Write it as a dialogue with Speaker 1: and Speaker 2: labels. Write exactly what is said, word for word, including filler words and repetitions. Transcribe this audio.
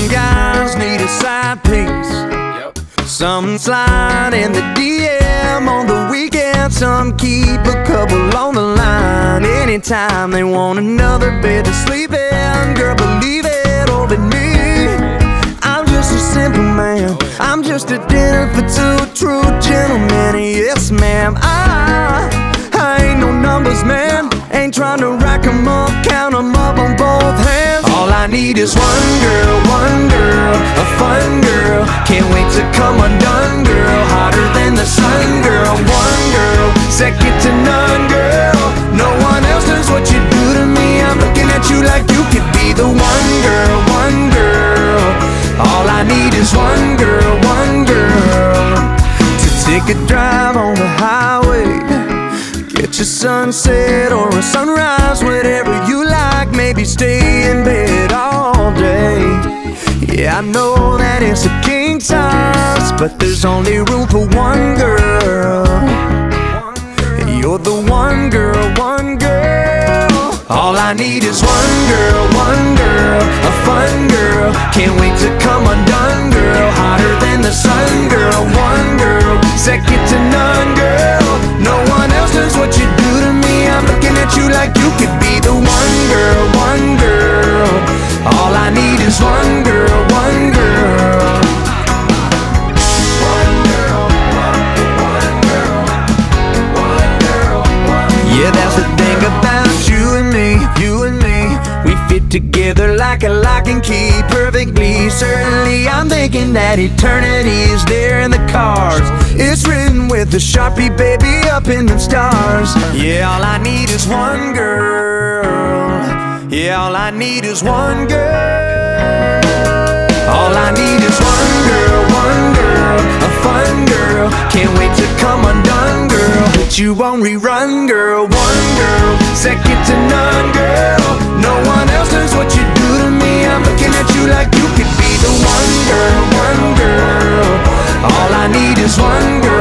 Speaker 1: guys need a side piece. Some slide in the D M on the weekend, some keep a couple on the line. Anytime they want another bed to sleep in, girl, believe it or be me, I'm just a simple man. I'm just a dinner for two true gentlemen. Yes, ma'am, I, I ain't no numbers, man. Ain't trying to rack 'em up, count 'em up on both hands. All I need is one girl, one girl, a fun girl. Can't wait to come undone, girl. Hotter than the sun, girl. One girl, second to none, girl. No one else does what you do to me. I'm looking at you like you could be the one girl, one girl. All I need is one girl, one girl, to take a drive on the highway, get your sunset or a sunrise, whatever you like. Maybe stay in bed all day. Yeah, I know that it's a king size, but there's only room for one girl. You're the one girl, one girl. All I need is one girl, one girl, a fun girl. Can't wait to come undone, girl. Hotter than the sun, girl. One girl, second to none, girl. No one else does what you do to me. I'm looking at you like you could be the one girl, one girl. All I need is one girl, one girl. One girl, one, one girl, one girl, one. Yeah, that's the thing about you and me, you and me. We fit together like a lock and key, perfectly. Certainly I'm thinking that eternity is there in the cards. It's written with a Sharpie, baby, up in the stars. Yeah, all I need is one girl. Yeah, all I need is one girl. All I need is one girl, one girl, a fun girl. Can't wait to come undone, girl. Put you on rerun, girl. One girl, second to none, girl. No one else does what you do to me. I'm looking at you like you could be the one girl, one girl. All I need is one girl.